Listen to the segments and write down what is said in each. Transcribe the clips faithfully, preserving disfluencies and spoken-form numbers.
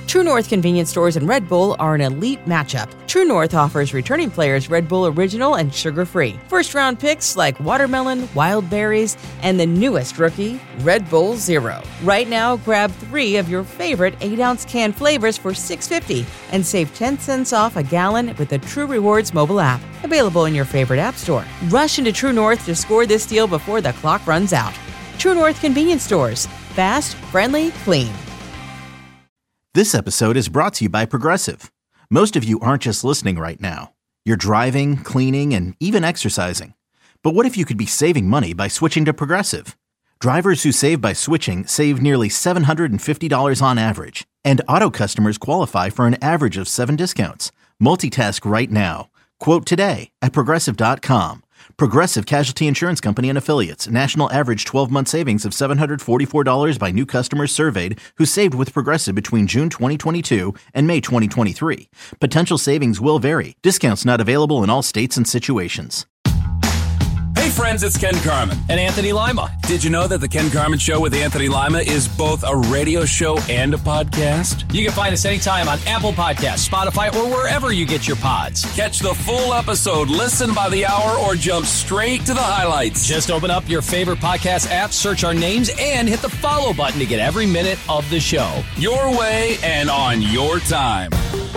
True North convenience stores and Red Bull are an elite matchup. True North offers returning players Red Bull Original and sugar-free. First-round picks like watermelon, wild berries, and the newest rookie, Red Bull Zero. Right now, grab three of your favorite eight-ounce can flavors for six dollars and fifty cents and save ten cents off a gallon with the True Rewards mobile app. Available in your favorite app store. Rush into True North to score this deal before the clock runs out. True North convenience stores. Fast, friendly, clean. This episode is brought to you by Progressive. Most of you aren't just listening right now. You're driving, cleaning, and even exercising. But what if you could be saving money by switching to Progressive? Drivers who save by switching save nearly seven hundred fifty dollars on average. And auto customers qualify for an average of seven discounts. Multitask right now. Quote today at Progressive dot com. Progressive Casualty Insurance Company and Affiliates. National average twelve-month savings of seven hundred forty-four dollars by new customers surveyed who saved with Progressive between June twenty twenty-two and May twenty twenty-three. Potential savings will vary. Discounts not available in all states and situations. Hey friends, it's Ken Carman. And Anthony Lima. Did you know that the Ken Carman Show with Anthony Lima is both a radio show and a podcast? You can find us anytime on Apple Podcasts, Spotify, or wherever you get your pods. Catch the full episode, listen by the hour, or jump straight to the highlights. Just open up your favorite podcast app, search our names, and hit the follow button to get every minute of the show. Your way and on your time.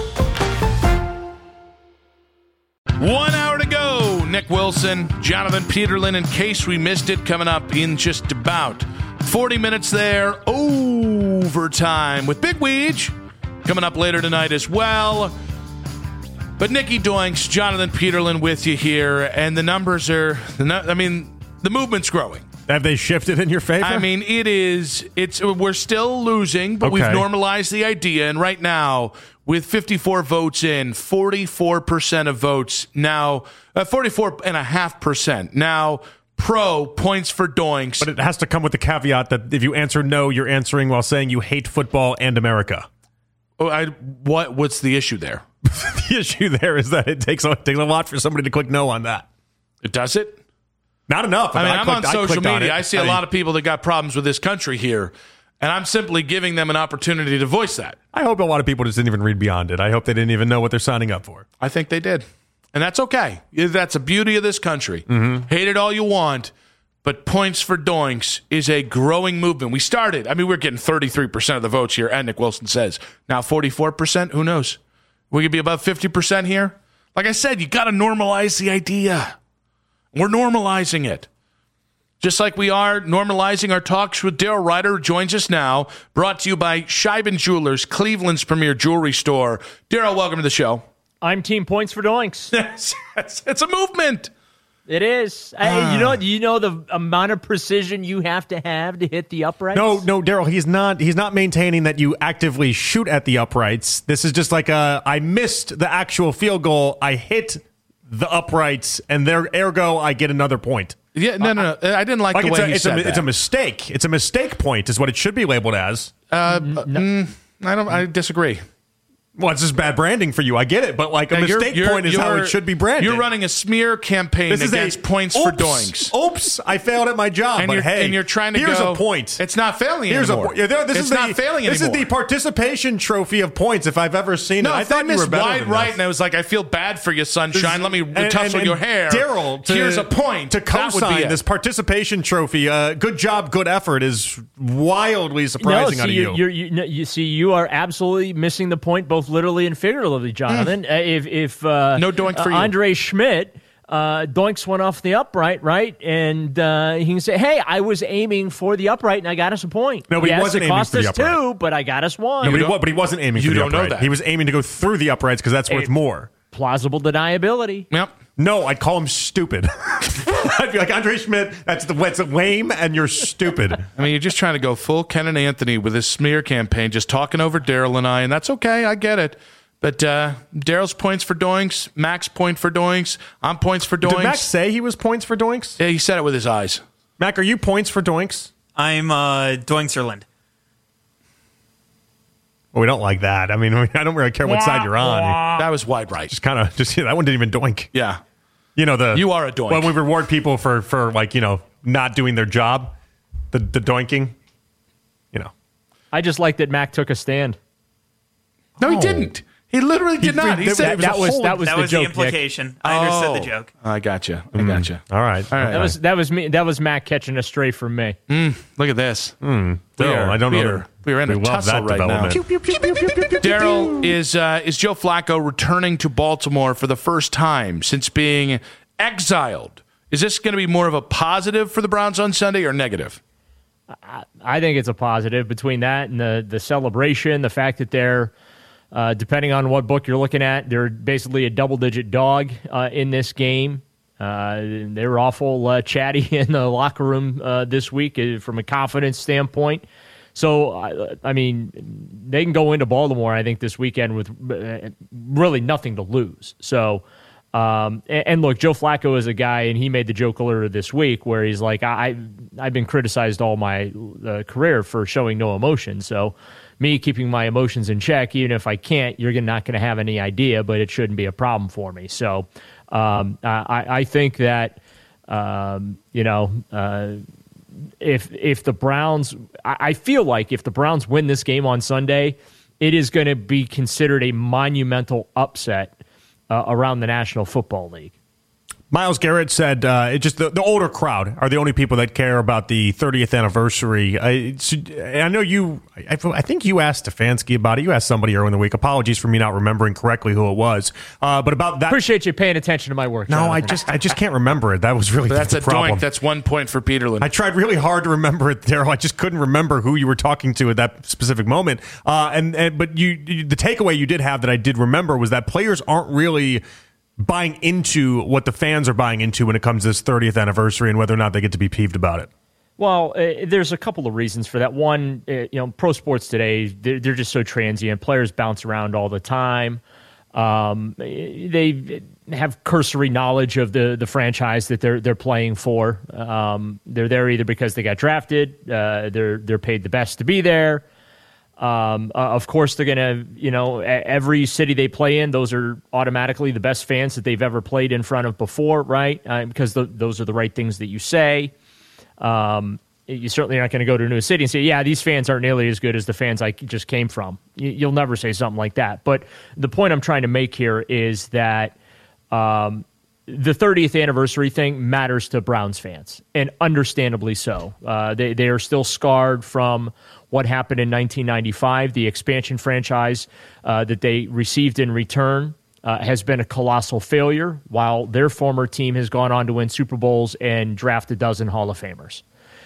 One hour to go. Nick Wilson, Jonathan Peterlin, in case we missed it, coming up in just about forty minutes there. Overtime with Big Weege coming up later tonight as well. But Nicky Doinks, Jonathan Peterlin with you here, and the numbers are, I mean, the movement's growing. Have they shifted in your favor? I mean, it is, it's, we're still losing, but okay. We've normalized the idea, and right now, with fifty-four votes in, forty-four percent of votes now, uh, forty-four point five percent now pro points for Doinks. But it has to come with the caveat that if you answer no, you're answering while saying you hate football and America. Oh, I, what? What's the issue there? The issue there is that it takes, a, it takes a lot for somebody to click no on that. It does it? Not enough. I mean, I I'm clicked, on social I media. On I see a I mean, lot of people that got problems with this country here, and I'm simply giving them an opportunity to voice that. I hope a lot of people just didn't even read beyond it. I hope they didn't even know what they're signing up for. I think they did. And that's okay. That's the beauty of this country. Mm-hmm. Hate it all you want, but points for Doinks is a growing movement. We started, I mean, we're getting thirty-three percent of the votes here, and Nick Wilson says. Now forty-four percent, who knows? We could be above fifty percent here. Like I said, you got to normalize the idea. We're normalizing it. Just like we are normalizing our talks with Daryl Ryder, who joins us now, brought to you by Scheiben Jewelers, Cleveland's premier jewelry store. Daryl, welcome to the show. I'm team points for Doinks. it's, it's a movement. It is. Uh, I, you know, you know the amount of precision you have to have to hit the uprights? No, no, Daryl, he's not he's not maintaining that you actively shoot at the uprights. This is just like a, I missed the actual field goal. I hit the uprights, and there, ergo, I get another point. Yeah, no, no, no. I didn't like, like the way a, he it's said a, that. It's a mistake. It's a mistake point is what it should be labeled as. Uh, no. mm, I don't. I disagree. Well, it's just bad branding for you. I get it, but like a yeah, mistake you're, you're, point is how it should be branded. You're running a smear campaign this against a, points oops, for Doinks. Oops, I failed at my job. And but you're, hey, and you're trying to here's go. a point. It's not failing here's anymore. A, yeah, there, this it's is not the, failing this anymore. This is the participation trophy of points if I've ever seen no, it. I thought you were better wide than right, this. and I was like, I feel bad for you, sunshine. Let me and, tussle and, and your hair. Daryl, here's a point to co-sign this participation trophy. Uh, good job, good effort is wildly surprising no, see, out of you. you. You're, you, no, you see, you are absolutely missing the point, both literally and figuratively, Jonathan. Uh, if if uh, no doink for uh, you. Andre Schmidt uh, doinks one off the upright, right? And uh, he can say, hey, I was aiming for the upright and I got us a point. No, but yes, he wasn't it aiming cost for the us upright. two, but I got us one. No, but, he, but he wasn't aiming you for the don't know upright. that. He was aiming to go through the uprights because that's worth A- more. Plausible deniability. Yep. No, I'd call him stupid. I'd be like, Andre Schmidt, that's the that's lame and you're stupid. I mean, you're just trying to go full Ken and Anthony with this smear campaign, just talking over Daryl and I, and that's okay. I get it. But uh, Daryl's points for Doinks, Mac's point for Doinks, I'm points for Doinks. Did Mac say he was points for Doinks? Yeah, he said it with his eyes. Mac, are you points for Doinks? I'm uh, Doinkserland. Well, we don't like that. I mean, I don't really care what side you're on. That was wide right. Just kind of, just yeah, that one didn't even doink. Yeah. You know, the You are a doink. When we reward people for, for like, you know, not doing their job, the, the doinking, you know. I just like that Mac took a stand. No, he didn't. He literally did He- not. He that- said that was that was that the was joke, the implication. I understood the joke. I gotcha. I gotcha. All right. All right. Nick. That was that was me. That was Matt catching a stray from me. Look at this. No, We are- I don't we know. are- that- we are in a we love tussle that right now. development. Daryl, is uh, is Joe Flacco returning to Baltimore for the first time since being exiled? Is this going to be more of a positive for the Browns on Sunday or negative? I think it's a positive between that and the the celebration, the fact that they're, uh, depending on what book you're looking at, they're basically a double-digit dog uh, in this game. Uh, they were awful uh, chatty in the locker room uh, this week uh, from a confidence standpoint. So, I, I mean, they can go into Baltimore, I think, this weekend with uh, really nothing to lose. So, um, and, and look, Joe Flacco is a guy, and he made the joke earlier this week where he's like, I, I've been criticized all my uh, career for showing no emotion. So, me keeping my emotions in check, even if I can't, you're not going to have any idea, but it shouldn't be a problem for me. So, um, I, I think that, um, you know, uh, if if the Browns, I feel like if the Browns win this game on Sunday, it is going to be considered a monumental upset uh, around the National Football League. Myles Garrett said uh, it just the, the older crowd are the only people that care about the thirtieth anniversary. I, I know you, I, I think you asked Stefanski about it. You asked somebody earlier in the week. Apologies for me not remembering correctly who it was. Uh, but about that. Appreciate you paying attention to my work. No, Jonathan. I just I just can't remember it. That was really But that's the a problem. doink. That's one point for Peterlin. I tried really hard to remember it, Daryl. I just couldn't remember who you were talking to at that specific moment. Uh, and, and but you, you, the takeaway you did have that I did remember was that players aren't really buying into what the fans are buying into when it comes to this thirtieth anniversary and whether or not they get to be peeved about it. Well, uh, there's a couple of reasons for that. One, uh, you know, pro sports today, they're, they're just so transient. Players bounce around all the time. Um, they have cursory knowledge of the, the franchise that they're they're playing for. Um, they're there either because they got drafted, uh, they're they're paid the best to be there. Um, uh, of course, they're going to, you know, every city they play in, those are automatically the best fans that they've ever played in front of before, right? Uh, because the, those are the right things that you say. Um, you certainly aren't going to go to a new city and say, yeah, these fans aren't nearly as good as the fans I just came from. You, you'll never say something like that. But the point I'm trying to make here is that um, the thirtieth anniversary thing matters to Browns fans, and understandably so. Uh, they, they are still scarred from what happened in nineteen ninety-five. The expansion franchise uh, that they received in return uh, has been a colossal failure, while their former team has gone on to win Super Bowls and draft a dozen Hall of Famers.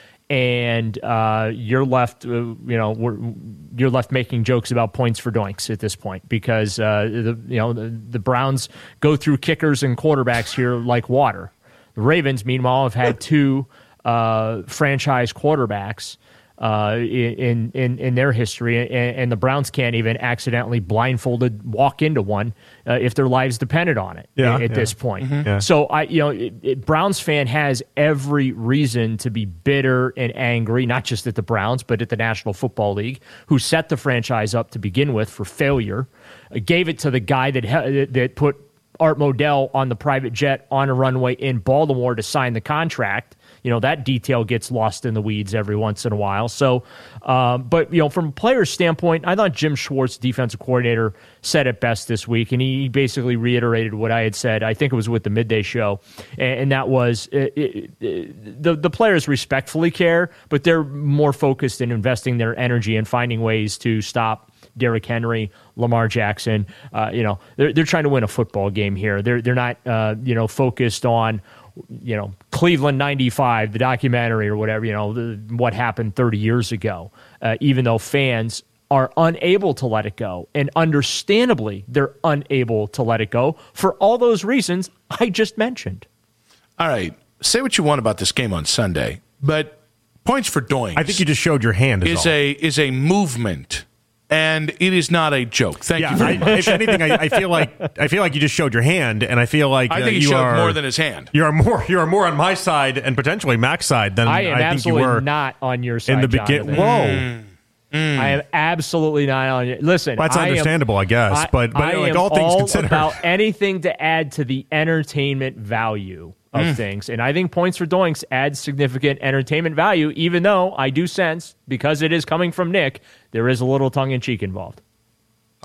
And uh, you're left, uh, you know, we're, you're left making jokes about points for doinks at this point because uh, the you know the, the Browns go through kickers and quarterbacks here like water. The Ravens, meanwhile, have had two uh, franchise quarterbacks uh, in in in their history, and, and the Browns can't even accidentally blindfolded walk into one uh, if their lives depended on it. Yeah, at, at yeah. this point. Mm-hmm. Yeah. So I, you know, it, it, Browns fan has every reason to be bitter and angry, not just at the Browns, but at the National Football League, who set the franchise up to begin with for failure, uh, gave it to the guy that ha- that put Art Modell on the private jet on a runway in Baltimore to sign the contract. You know, that detail gets lost in the weeds every once in a while. So, um, but, you know, from a player's standpoint, I thought Jim Schwartz, defensive coordinator, said it best this week. And he basically reiterated what I had said. I think it was with the midday show. And, and that was it, it, it, the, the players respectfully care, but they're more focused in investing their energy and finding ways to stop Derrick Henry, Lamar Jackson. Uh, you know, they're, they're trying to win a football game here. They're, they're not, uh, you know, focused on, you know, Cleveland ninety-five, the documentary or whatever, you know, the, what happened thirty years ago, uh, even though fans are unable to let it go. And understandably, they're unable to let it go for all those reasons I just mentioned. All right. Say what you want about this game on Sunday, but points for doinks. I think you just showed your hand. Is, Is, is a is a movement. And it is not a joke. Thank yeah, you very I, much. if anything, I, I feel like I feel like you just showed your hand, and I feel like I uh, think he you showed are more than his hand. You are more. You are more on my side and potentially Mac's side than I I, am think you absolutely were not on your side, in the beginning. Jonathan. Whoa, I am absolutely not on your. Listen, Well, that's I am- understandable, I guess, I- but- but, I like, am all things considered. about anything to add to the entertainment value of Mm. things, and I think points for doinks adds significant entertainment value. Even though I do sense, because it is coming from Nick, there is a little tongue in cheek involved.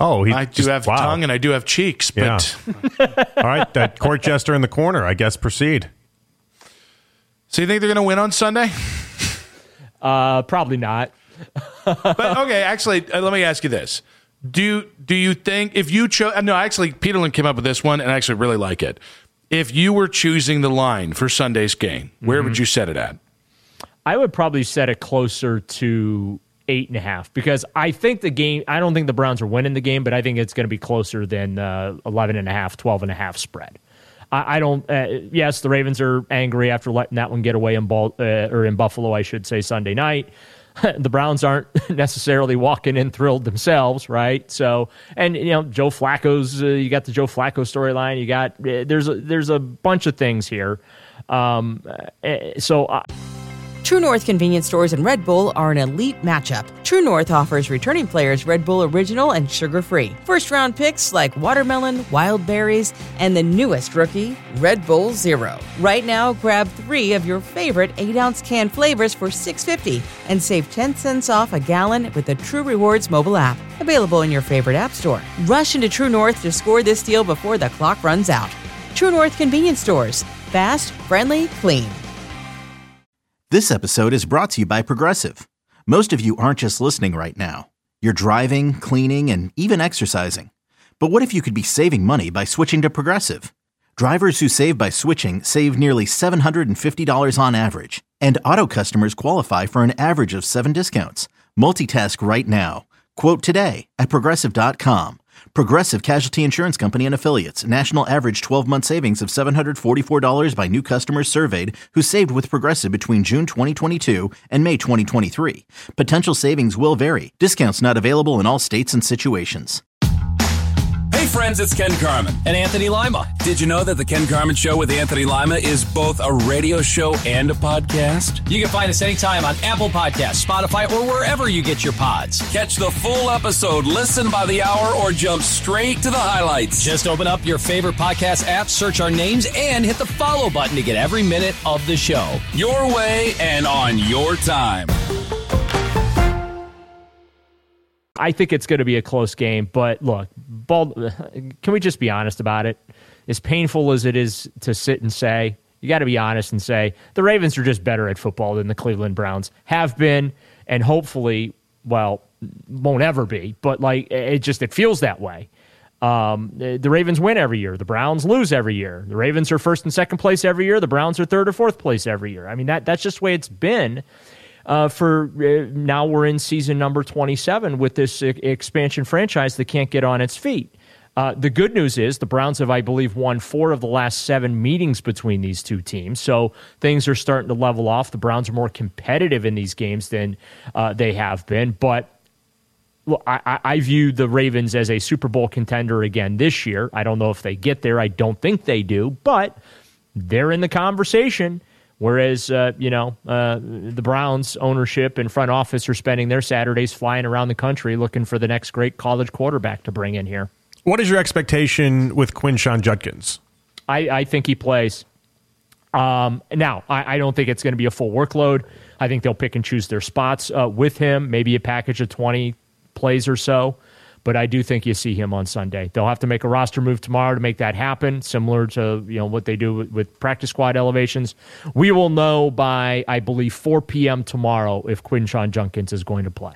Oh, he I do just, have wow. tongue and I do have cheeks, but Yeah. All right, that court jester in the corner, I guess, proceed. So you think they're going to win on Sunday? Uh, probably not. But okay, actually, uh, let me ask you this: Do do you think if you chose? No, actually, Peterlin came up with this one, and I actually really like it. If you were choosing the line for Sunday's game, where mm-hmm. would you set it at? I would probably set it closer to eight and a half because I think the game. I don't think the Browns are winning the game, but I think it's going to be closer than uh, eleven and a half, twelve and a half spread. I, I don't. Uh, yes, the Ravens are angry after letting that one get away in Ball, uh, or in Buffalo, I should say, Sunday night. The Browns aren't necessarily walking in thrilled themselves, right? So, and you know, Joe Flacco's. Uh, you got the Joe Flacco storyline. You got uh, there's a, there's a bunch of things here. Um, uh, so. Uh, True North convenience stores and Red Bull are an elite matchup. True North offers returning players Red Bull Original and sugar-free. First-round picks like watermelon, wild berries, and the newest rookie, Red Bull Zero. Right now, grab three of your favorite eight-ounce can flavors for six dollars and fifty cents and save ten cents off a gallon with the True Rewards mobile app. Available in your favorite app store. Rush into True North to score this deal before the clock runs out. True North convenience stores. Fast, friendly, clean. This episode is brought to you by Progressive. Most of you aren't just listening right now. You're driving, cleaning, and even exercising. But what if you could be saving money by switching to Progressive? Drivers who save by switching save nearly seven hundred fifty dollars on average. And auto customers qualify for an average of seven discounts. Multitask right now. Quote today at Progressive dot com. Progressive Casualty Insurance Company and Affiliates. National average twelve-month savings of seven hundred forty-four dollars by new customers surveyed who saved with Progressive between June twenty twenty-two and May twenty twenty-three. Potential savings will vary. Discounts not available in all states and situations. Hey friends, it's Ken Carman. And Anthony Lima. Did you know that the Ken Carman Show with Anthony Lima is both a radio show and a podcast? You can find us anytime on Apple Podcasts, Spotify, or wherever you get your pods. Catch the full episode, listen by the hour, or jump straight to the highlights. Just open up your favorite podcast app, search our names, and hit the follow button to get every minute of the show. Your way and on your time. I think it's going to be a close game, but look, Bald, can we just be honest about it? As painful as it is to sit and say, you got to be honest and say the Ravens are just better at football than the Cleveland Browns have been, and hopefully, well, won't ever be, but like it just it feels that way. Um, the Ravens win every year. The Browns lose every year. The Ravens are first and second place every year. The Browns are third or fourth place every year. I mean, that that's just the way it's been. Uh, for uh, now, we're in season number twenty-seven with this uh, expansion franchise that can't get on its feet. Uh, the good news is the Browns have, I believe, won four of the last seven meetings between these two teams, so things are starting to level off. The Browns are more competitive in these games than uh, they have been, but well, I, I view the Ravens as a Super Bowl contender again this year. I don't know if they get there. I don't think they do, but they're in the conversation. Whereas, uh, you know, uh, the Browns ownership and front office are spending their Saturdays flying around the country looking for the next great college quarterback to bring in here. What is your expectation with Quinshon Judkins? I, I think he plays. Um, now, I, I don't think it's going to be a full workload. I think they'll pick and choose their spots uh, with him, maybe a package of twenty plays or so. But I do think you see him on Sunday. They'll have to make a roster move tomorrow to make that happen, similar to you know what they do with, with practice squad elevations. We will know by, I believe, four p.m. tomorrow if Quinshon Judkins is going to play.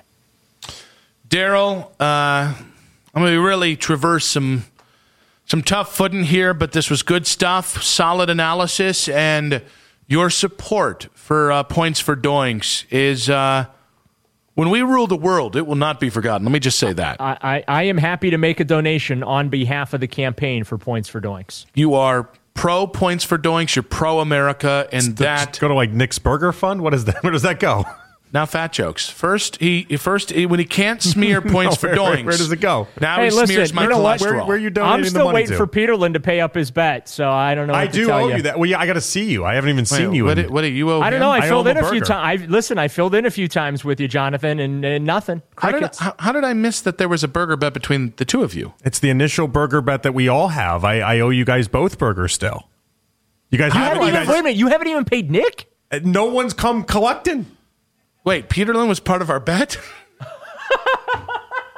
Daryl, uh, I'm going to really traverse some some tough footing here, but this was good stuff, solid analysis, and your support for uh, Points for Doinks is... Uh, When we rule the world, it will not be forgotten. Let me just say that. I, I, I am happy to make a donation on behalf of the campaign for Points for Doinks. You are pro Points for Doinks. You're pro America, and that go to like Nick's Burger Fund. What is that? Where does that go? Now, fat jokes. First, he first he, when he can't smear Points no, for where, Doinks. Where does it go? Now hey, he listen, smears my you know what? cholesterol. Where, where are you donating I'm the still money waiting to? for Peterlin to pay up his bet, so I don't know. What I to do tell owe you. you that. Well, yeah, I got to see you. I haven't even seen Wait, you. What, in, do, what do you owe I don't him? know. I, I filled owe in him a a few burger. times. I listen. I filled in a few times with you, Jonathan, and, and nothing. How did, Crickets. how, how did I miss that there was a burger bet between the two of you? It's the initial burger bet that we all have. I, I owe you guys both burgers still. You guys You haven't. haven't You even, guys, wait a minute. You haven't even paid Nick? no one's come collecting. Wait, Peterlin was part of our bet?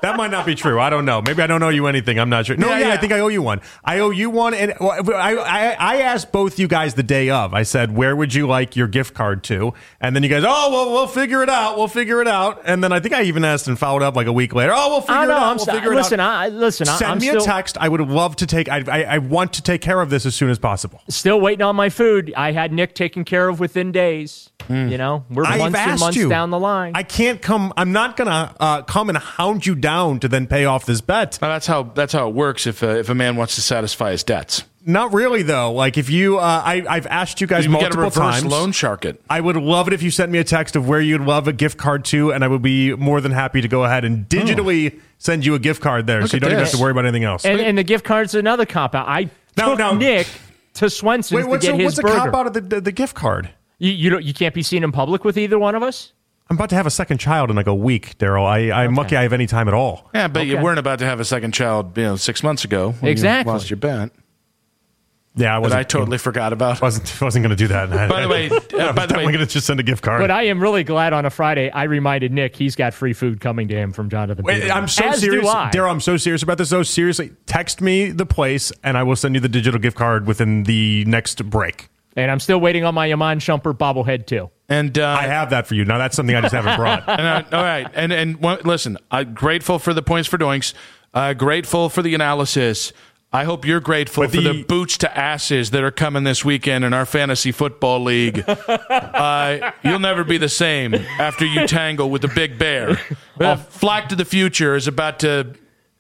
That might not be true. I don't know. Maybe I don't owe you anything. I'm not sure. No, Yeah, yeah, yeah. I think I owe you one. I owe you one. And well, I, I, I asked both you guys the day of. I said, where would you like your gift card to? And then you guys, oh, well, we'll figure it out. We'll figure it out. And then I think I even asked and followed up like a week later. Oh, we'll figure I it know. out. I'm We'll st- figure listen, it out. I, listen, I- Send I'm me still, a text. I would love to take, I, I, I want to take care of this as soon as possible. still waiting on my food. I had Nick taken care of within days. You know, we're I've months and asked months you. down the line. I can't come. I'm not going to uh, come and hound you down to then pay off this bet. Well, that's how that's how it works if uh, if a man wants to satisfy his debts. Not really, though. Like if you, uh, I, I've asked you guys You get a multiple reverse times. loan shark it. I would love it if you sent me a text of where you'd love a gift card to, and I would be more than happy to go ahead and digitally send you a gift card there, Look so you at don't even this. have to worry about anything else. and, and the gift card's another cop out. I No, took no. Nick to Swenson's Wait, what's to get a, his what's a burger. cop out of the, the, the gift card? You you, don't, you can't be seen in public with either one of us? I'm about to have a second child in like a week, Daryl. I, I'm lucky I have any time at all. Yeah, but you Okay. weren't about to have a second child, you know, six months ago. When Exactly. You lost your bet. Yeah, I That wasn't. I totally forgot about. wasn't wasn't going to do that. By the way, uh, by the way, I'm going to just send a gift card. But I am really glad on a Friday I reminded Nick he's got free food coming to him from Jonathan. Wait, Peterson. I'm so As serious, do I. Daryl. I'm so serious about this. Though, seriously, text me the place, and I will send you the digital gift card within the next break. And I'm still waiting on my Yaman Shumpert bobblehead too. and uh, I have that for you. Now that's something I just haven't brought. And I, all right, and and one, listen, I'm grateful for the points for doinks. Uh, grateful for the analysis. I hope you're grateful But for the the- boots to asses that are coming this weekend in our fantasy football league. uh, you'll never be the same after you tangle with the big bear. Uh, Flack to the Future is about to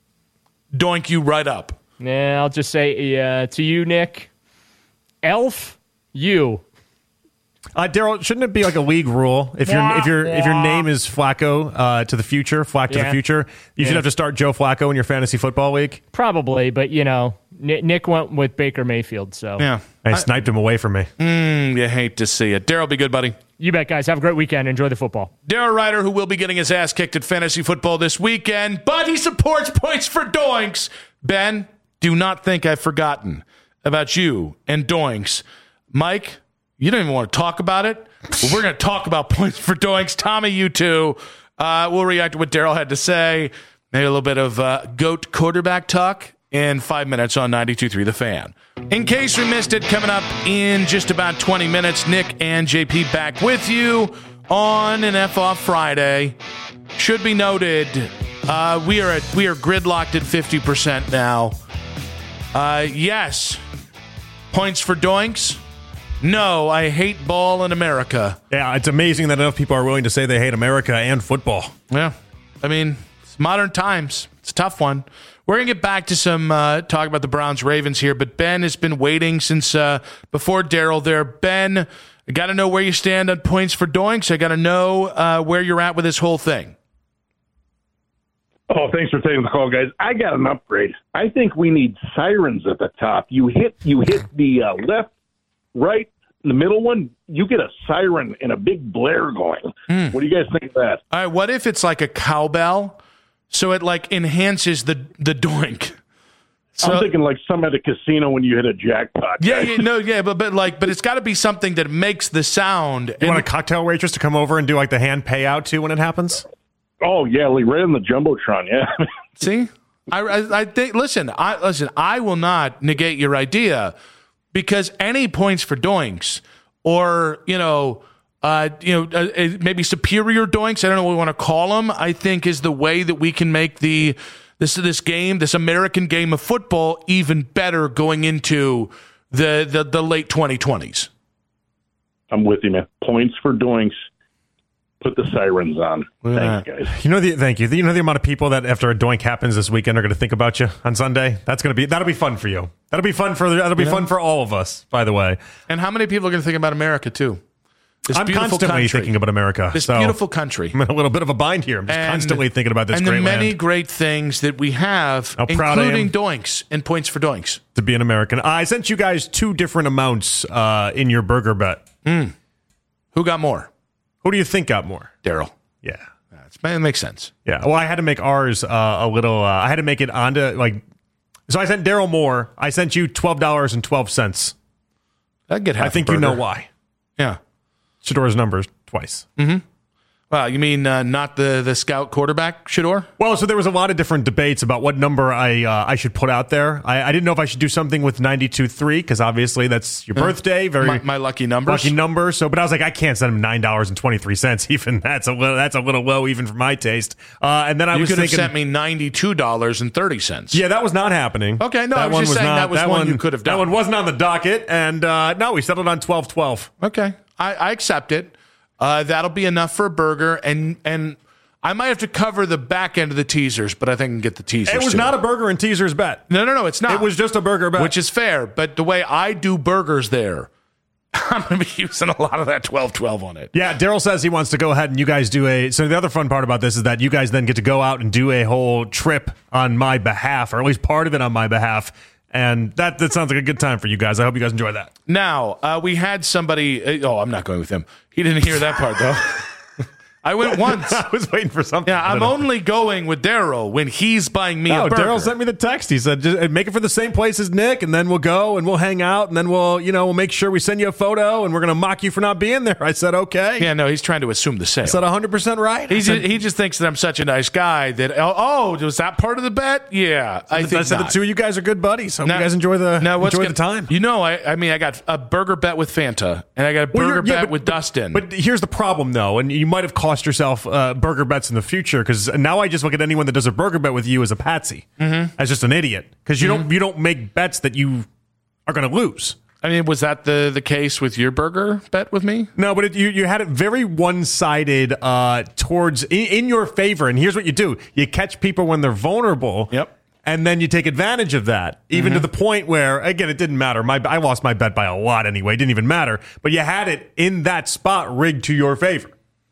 doink you right up. Yeah, I'll just say uh, to you, Nick, Elf, you. Uh, Daryl, shouldn't it be like a league rule if your if your if your name is Flacco uh, to the future, Flack to Yeah. the future, you should Yeah. have to start Joe Flacco in your fantasy football league? Probably, but you know, Nick, Nick went with Baker Mayfield, so Yeah. I sniped him away from me. Mm, you hate to see it. Daryl, be good, buddy. you bet, guys. Have a great weekend. Enjoy the football. Daryl Ryder, who will be getting his ass kicked at fantasy football this weekend, but he supports Points for Doinks. Ben, do not think I've forgotten about you and Doinks. Mike, you don't even want to talk about it. Well, we're going to talk about Points for Doinks. Tommy, you too. Uh, we'll react to what Daryl had to say. Maybe a little bit of uh, GOAT quarterback talk in five minutes on ninety-two point three The Fan. In case you missed it, coming up in just about twenty minutes, Nick and J P back with you on an F Off Friday. Should be noted, uh, we are at, we are gridlocked at fifty percent now. Uh, yes, Points for Doinks. No, I hate ball in America. Yeah, it's amazing that enough people are willing to say they hate America and football. Yeah, I mean, it's modern times. It's a tough one. We're going to get back to some uh, talk about the Browns-Ravens here, but Ben has been waiting since uh, before Daryl there. Ben, I got to know where you stand on Points for Doinks. I got to know uh, where you're at with this whole thing. Oh, thanks for taking the call, guys. I got an upgrade. I think we need sirens at the top. You hit you hit the uh, left, right, the middle one, you get a siren and a big blare going. Mm. What do you guys think of that? All right, what if it's like a cowbell, so it like enhances the the doink? So, I'm thinking like some at a casino when you hit a jackpot. yeah, yeah, no, yeah, but but like, but it's got to be something that makes the sound. You And- want a cocktail waitress to come over and do like the hand payout too when it happens? Oh yeah, like right on the jumbotron. Yeah. See, I, I, I think. Listen, I listen. I will not negate your idea because any points for doinks, or you know, uh, you know, uh, maybe superior doinks. I don't know what we want to call them. I think is the way that we can make the this this game, this American game of football, even better going into the the, the late twenty twenties. I'm with you, man. Points for doinks. Put the sirens on. Thanks, guys. You know the thank you. You know the amount of people that after a doink happens this weekend are going to think about you on Sunday. That's going to be that'll be fun for you. That'll be fun for that'll be You know? fun for all of us. By the way, And how many people are going to think about America too? This I'm beautiful constantly country. thinking about America. This so beautiful country. I'm in a little bit of a bind here. I'm just And- constantly thinking about this and great the many land. great things that we have, How proud I including am. doinks and points for doinks. To be an American. I sent you guys two different amounts uh, in your burger bet. Who got more? Who do you think got more? Daryl. Yeah. That's, it makes sense. Yeah. Well, I had to make ours uh, a little. Uh, I had to make it onto like. So I sent Daryl more. I sent you twelve dollars and twelve cents. I'd get half I think a you know burger. why. Yeah. Shador's numbers twice. Well, Well, you mean uh, not the, the scout quarterback, Shador? Well, so there was a lot of different debates about what number I uh, I should put out there. I, I didn't know if I should do something with ninety-two three because obviously that's your birthday, very my, my lucky numbers. Lucky number. So, but I was like, I can't send him nine dollars and twenty three cents. Even that's a little that's a little low, even for my taste. Uh, and then I you was could thinking, have sent me ninety-two dollars and thirty cents. Yeah, that was not happening. Okay, no, that I was one just was saying not, that was that one you could have done. That one wasn't on the docket, and uh, no, we settled on twelve twelve. Okay, I, I accept it. Uh, that'll be enough for a burger, and and. I might have to cover the back end of the teasers, but I think I can get the teasers. It was too. not a burger and teasers bet. No, no, no, it's not. It was just a burger bet. Which is fair, but the way I do burgers there, I'm going to be using a lot of that twelve twelve on it. Yeah, Daryl says he wants to go ahead and you guys do a... So the other fun part about this is that you guys then get to go out and do a whole trip on my behalf, or at least part of it on my behalf. And that, that sounds like a good time for you guys. I hope you guys enjoy that. Now, uh, we had somebody... Uh, oh, I'm not going with him. He didn't hear that part, though. I went once. I was waiting for something. Yeah, I'm only going with Daryl when he's buying me no, a burger. Daryl sent me the text. He said, just make it for the same place as Nick, and then we'll go and we'll hang out, and then we'll, you know, we'll make sure we send you a photo, and we're going to mock you for not being there. I said, okay. Yeah, no, he's trying to assume the sale. I said one hundred percent right. He said, just, he just thinks that I'm such a nice guy that, oh, oh was that part of the bet? Yeah, I think I said not. the two of you guys are good buddies. Hope now, you guys enjoy the, now what's enjoy gonna, the time. You know, I, I mean, I got a burger bet with Fanta, and I got a burger well, yeah, bet but, with but, Dustin. But here's the problem, though, and you might have cost yourself uh, burger bets in the future, because now I just look at anyone that does a burger bet with you as a patsy, mm-hmm. as just an idiot, because you mm-hmm. don't you don't make bets that you are going to lose. I mean, was that the, the case with your burger bet with me? No, but it, you you had it very one sided uh, towards in, in your favor. And here's what you do: you catch people when they're vulnerable. Yep. And then you take advantage of that, even mm-hmm. to the point where, again, it didn't matter. My I lost my bet by a lot anyway. It didn't even matter. But you had it in that spot rigged to your favor.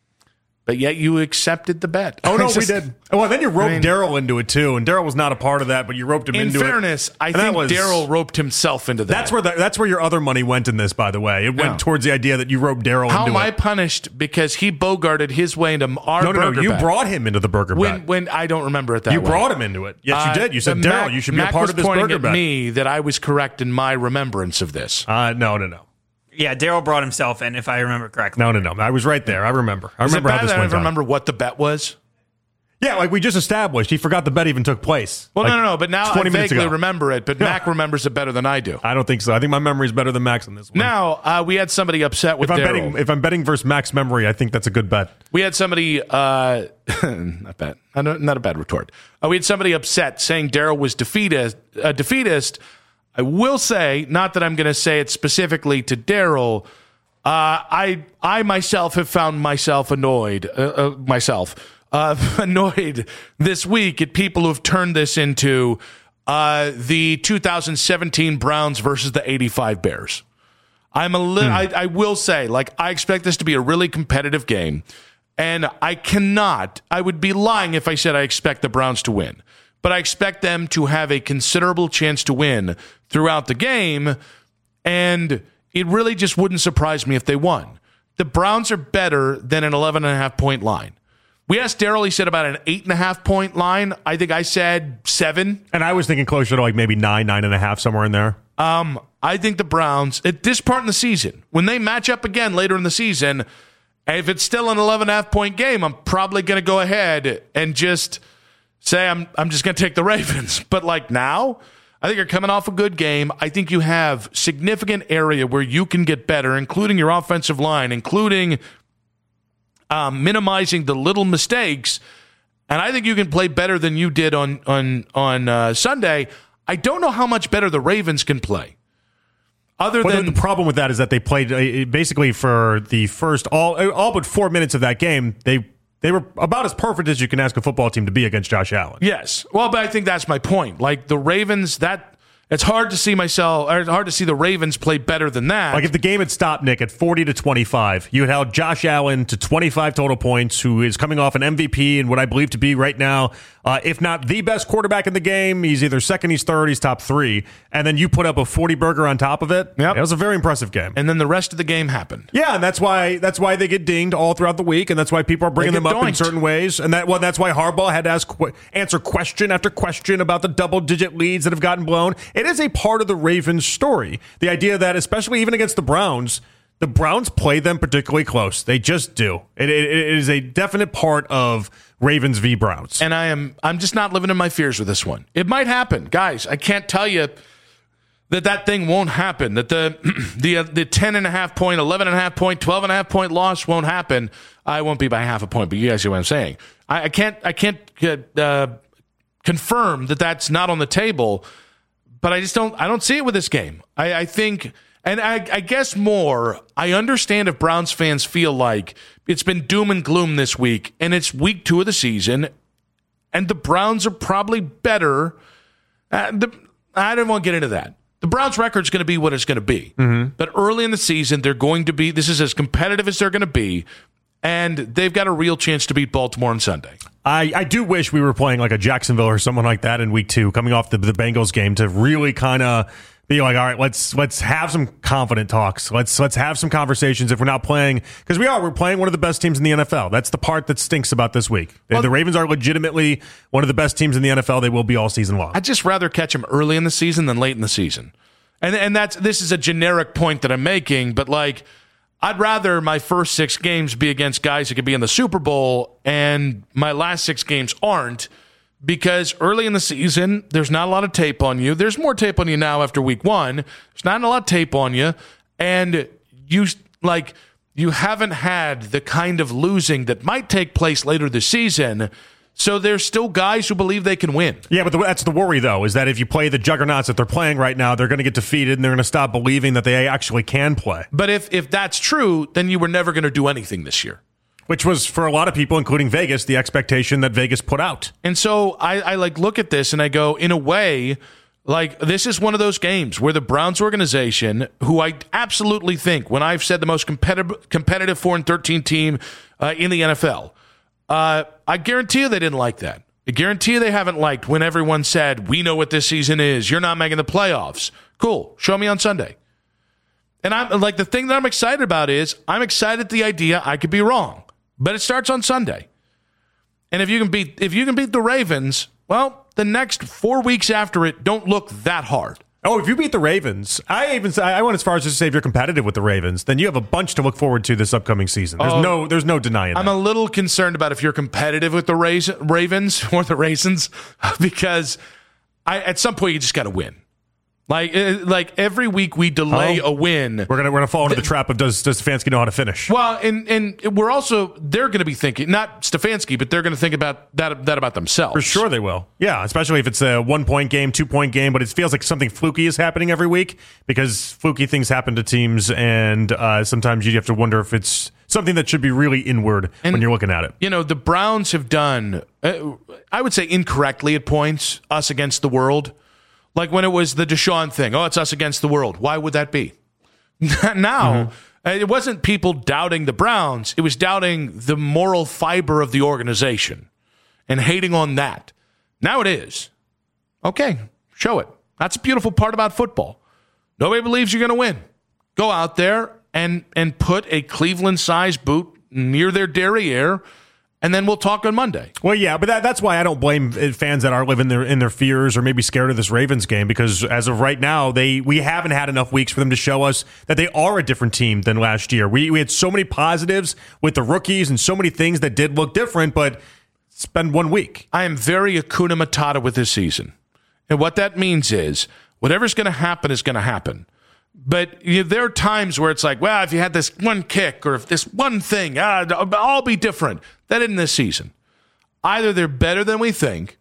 But yet you accepted the bet. Oh, no, just, we did. Well, then you roped I mean, Daryl into it, too. And Daryl was not a part of that, but you roped him in into fairness, it. I and think was, Daryl roped himself into that. That's where the, that's where your other money went in this, by the way. It went no. towards the idea that you roped Daryl into it. How am I punished because he bogarted his way into our no, no, burger No, you bet. brought him into the burger when, bet. When I don't remember it that you way. You brought him into it. Yes, uh, you did. You said, Mac, Daryl, you should be Mac a part was of this pointing burger at bet. me that I was correct in my remembrance of this. Uh, no, no, no. Yeah, Daryl brought himself in, if I remember correctly. No, no, no. I was right there. I remember. I Is remember it how bad this that went I down. remember what the bet was? Yeah, like we just established. He forgot the bet even took place. Well, like no, no, no. But now I vaguely remember it. But Yeah. Mac remembers it better than I do. I don't think so. I think my memory is better than Mac's on this one. Now, uh, we had somebody upset with if I'm Daryl. betting, if I'm betting versus Mac's memory, I think that's a good bet. We had somebody, uh, not bad, not a, not a bad retort. Uh, we had somebody upset saying Daryl was defeatist. Uh, defeatist. I will say, not that I'm going to say it specifically to Daryl. Uh, I I myself have found myself annoyed uh, uh, myself uh, annoyed this week at people who've turned this into uh, the two thousand seventeen Browns versus the eighty-five Bears. I'm a li- hmm. I, I will say, like, I expect this to be a really competitive game, and I cannot. I would be lying if I said I expect the Browns to win, but I expect them to have a considerable chance to win throughout the game, and it really just wouldn't surprise me if they won. The Browns are better than an eleven and a half point line. We asked Daryl, he said about an eight and a half point line. I think I said seven. And I was thinking closer to like maybe nine, nine and a half, somewhere in there. Um, I think the Browns, at this part in the season, when they match up again later in the season, if it's still an eleven and a half point game, I'm probably going to go ahead and just say I'm I'm just going to take the Ravens. But like now, I think you're coming off a good game. I think you have significant area where you can get better, including your offensive line, including um, minimizing the little mistakes. And I think you can play better than you did on on on uh, Sunday. I don't know how much better the Ravens can play. Other well, than the problem with that is that they played uh, basically for the first all all but four minutes of that game. They they were about as perfect as you can ask a football team to be against Josh Allen. Yes, well, but I think that's my point. Like the Ravens, that it's hard to see myself, or it's hard to see the Ravens play better than that. Like if the game had stopped, Nick, at forty to twenty-five, you had held Josh Allen to twenty-five total points, who is coming off an M V P and what I believe to be right now, uh, if not the best quarterback in the game. He's either second, he's third, he's top three. And then you put up a forty burger on top of it. Yep. It was a very impressive game. And then the rest of the game happened. Yeah, and that's why that's why they get dinged all throughout the week, and that's why people are bringing them up doinked. in certain ways. And that well, that's why Harbaugh had to ask answer question after question about the double-digit leads that have gotten blown. It is a part of the Ravens story. The idea that, especially even against the Browns, The Browns play them particularly close. They just do. It, it, it is a definite part of Ravens v. Browns. And I am I'm just not living in my fears with this one. It might happen. Guys, I can't tell you that that thing won't happen, that the the uh, the ten and a half point, eleven and a half point, twelve and a half point loss won't happen. I won't be by half a point, but you guys see what I'm saying. I, I can't I can't uh, confirm that that's not on the table, but I just don't I don't see it with this game. I, I think, and I, I guess more, I understand if Browns fans feel like it's been doom and gloom this week, and it's week two of the season, and the Browns are probably better. Uh, the, I don't want to get into that. The Browns' record is going to be what it's going to be. Mm-hmm. But early in the season, they're going to be, this is as competitive as they're going to be, and they've got a real chance to beat Baltimore on Sunday. I, I do wish we were playing like a Jacksonville or someone like that in week two, coming off the, the Bengals game, to really kind of be like, all right, let's let's have some confident talks. Let's let's have some conversations if we're not playing, because we are. We're playing one of the best teams in the N F L. That's the part that stinks about this week. Well, the Ravens are legitimately one of the best teams in the N F L. They will be all season long. I'd just rather catch them early in the season than late in the season. And and that's this is a generic point that I'm making, but like, I'd rather my first six games be against guys who could be in the Super Bowl and my last six games aren't, because early in the season, there's not a lot of tape on you. There's more tape on you now after week one. There's not a lot of tape on you. And you like you haven't had the kind of losing that might take place later this season. So there's still guys who believe they can win. Yeah, but the, that's the worry, though, is that if you play the juggernauts that they're playing right now, they're going to get defeated and they're going to stop believing that they actually can play. But if if that's true, then you were never going to do anything this year. Which was, for a lot of people, including Vegas, the expectation that Vegas put out. And so I, I like look at this and I go, in a way, like this is one of those games where the Browns organization, who I absolutely think, when I've said the most competitive competitive four and thirteen team uh, in the N F L, uh, I guarantee you they didn't like that. I guarantee you they haven't liked when everyone said, we know what this season is. You're not making the playoffs. Cool. Show me on Sunday. And I'm like, the thing that I'm excited about is I'm excited at the idea I could be wrong. But it starts on Sunday. And if you can beat if you can beat the Ravens, well, the next four weeks after it don't look that hard. Oh, if you beat the Ravens, I even I went as far as to say if you're competitive with the Ravens, then you have a bunch to look forward to this upcoming season. There's oh, no there's no denying I'm that. a little concerned about if you're competitive with the Ravens or the Raisins, because I at some point you just got to win. Like, like every week we delay oh, a win. We're gonna we're gonna fall into the trap of does does Stefanski know how to finish? Well, and and we're also they're gonna be thinking, not Stefanski, but they're gonna think about that that about themselves. For sure they will. Yeah, especially if it's a one point game, two point game, but it feels like something fluky is happening every week, because fluky things happen to teams, and uh, sometimes you have to wonder if it's something that should be really inward and, when you're looking at it. You know, the Browns have done, uh, I would say incorrectly at points, us against the world. Like when it was the Deshaun thing. Oh, it's us against the world. Why would that be? Now, mm-hmm. It wasn't people doubting the Browns. It was doubting the moral fiber of the organization and hating on that. Now it is. Okay, show it. That's a beautiful part about football. Nobody believes you're going to win. Go out there and, and put a Cleveland-sized boot near their derriere, and then we'll talk on Monday. Well, yeah, but that, that's why I don't blame fans that are living their, in their fears or maybe scared of this Ravens game, because as of right now, they we haven't had enough weeks for them to show us that they are a different team than last year. We we had so many positives with the rookies and so many things that did look different, but it's been one week. I am very Hakuna Matata with this season. And what that means is whatever's going to happen is going to happen. But you know, there are times where it's like, well, if you had this one kick or if this one thing, ah, it'll all be different. That isn't this season. Either they're better than we think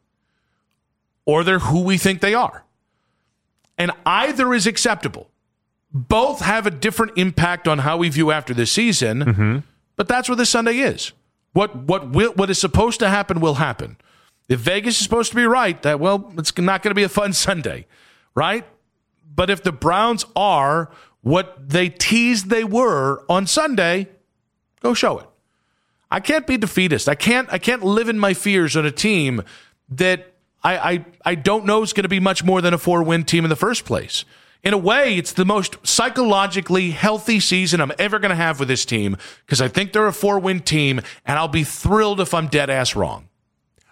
or they're who we think they are. And either is acceptable. Both have a different impact on how we view after this season, mm-hmm. but that's what this Sunday is. What what will, what is supposed to happen will happen. If Vegas is supposed to be right, that well, it's not going to be a fun Sunday, right? But if the Browns are what they teased they were on Sunday, go show it. I can't be defeatist. I can't I can't live in my fears on a team that I I, I don't know is going to be much more than a four-win team in the first place. In a way, it's the most psychologically healthy season I'm ever going to have with this team, because I think they're a four-win team, and I'll be thrilled if I'm dead ass wrong.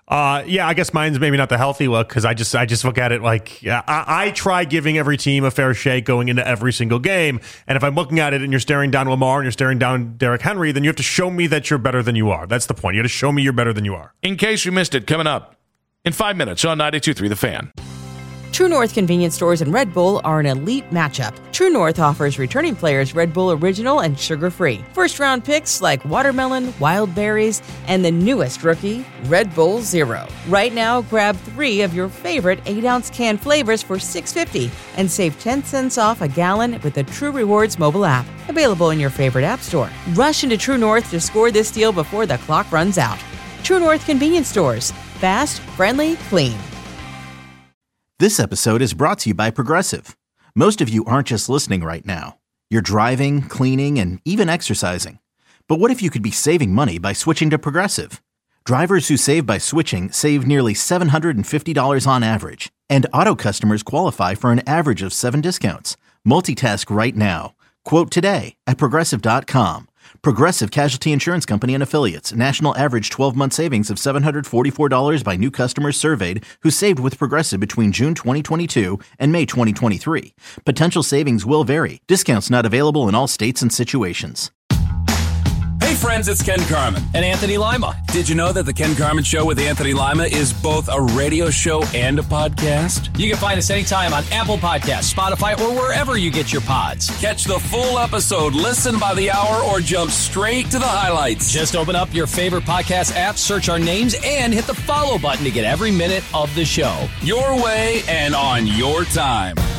Uh, yeah, I guess mine's maybe not the healthy look because I just I just look at it like yeah, I, I try giving every team a fair shake going into every single game. And if I'm looking at it and you're staring down Lamar and you're staring down Derrick Henry, then you have to show me that you're better than you are. That's the point. You have to show me you're better than you are. In case you missed it, coming up in five minutes on ninety-two point three The Fan. True North convenience stores and Red Bull are an elite matchup. True North offers returning players Red Bull Original and sugar-free. First-round picks like watermelon, wild berries, and the newest rookie, Red Bull Zero. Right now, grab three of your favorite eight-ounce can flavors for six dollars and fifty cents and save ten cents off a gallon with the True Rewards mobile app. Available in your favorite app store. Rush into True North to score this deal before the clock runs out. True North convenience stores. Fast, friendly, clean. This episode is brought to you by Progressive. Most of you aren't just listening right now. You're driving, cleaning, and even exercising. But what if you could be saving money by switching to Progressive? Drivers who save by switching save nearly seven hundred fifty dollars on average. And auto customers qualify for an average of seven discounts. Multitask right now. Quote today at Progressive dot com. Progressive Casualty Insurance Company and Affiliates. National average twelve-month savings of seven hundred forty-four dollars by new customers surveyed who saved with Progressive between June twenty twenty-two and May twenty twenty-three. Potential savings will vary. Discounts not available in all states and situations. Hey friends, it's Ken Carman. And Anthony Lima. Did you know that The Ken Carman Show with Anthony Lima is both a radio show and a podcast? You can find us anytime on Apple Podcasts, Spotify, or wherever you get your pods. Catch the full episode, listen by the hour, or jump straight to the highlights. Just open up your favorite podcast app, search our names, and hit the follow button to get every minute of the show. Your way and on your time.